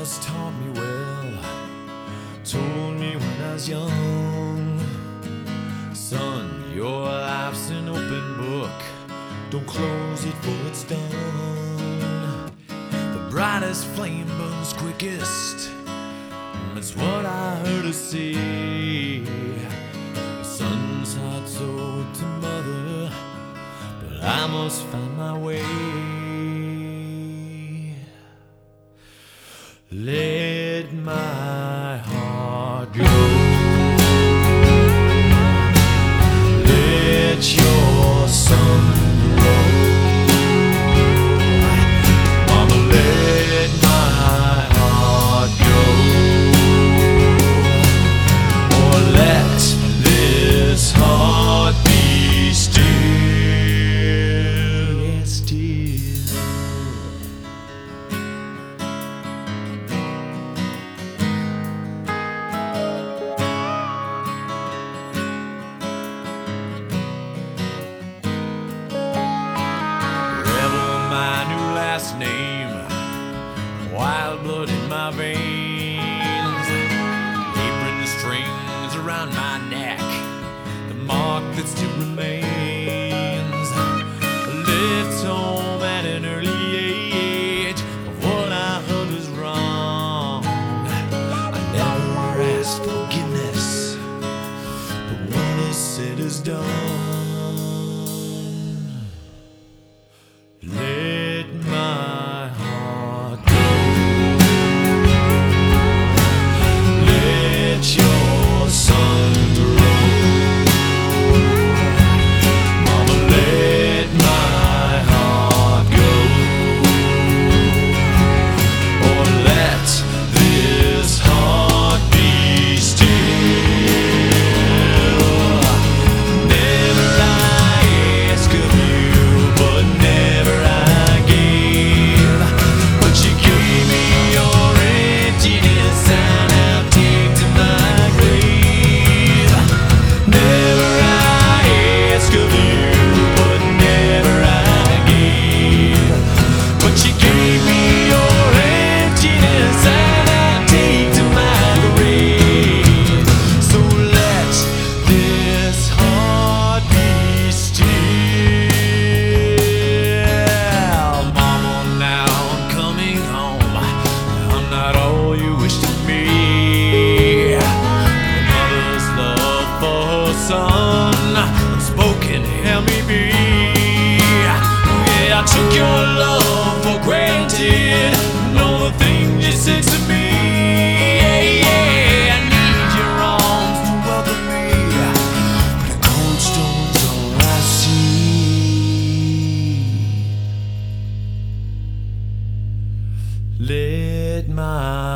must taught me well, told me when I was young, son, your life's an open book, don't close it for it's done. The brightest flame burns quickest, that's what I heard her say. The son's heart sold to mother, but I must find my way. Let my heart go. Let your sun grow. Mama, let my heart go. Or let this heart be still. Yes, still. Name, wild blood in my veins, apron strings around my neck, the mark that still remains. I left home at an early age of what I heard was wrong. I never asked forgiveness, but what is said is done. Let my heart go. Let your sun grow. Mama, let my heart go. Or let this heart be still. Never I ask of you, but never I gave. But you gave me your emptiness, and I'll take to my grave. Never I ask of you, but never I gave. But you gave me your emptiness, and I'll take to my grave. So let this heart be still. Mama, now I'm coming home. I'm not all you wish to be. A mother's love for her son, unspoken, help me be. Yeah, I took your love for granted, know the things you said to me. Yeah, yeah, I need your arms to welcome me, but the cold stone's all I see. Let my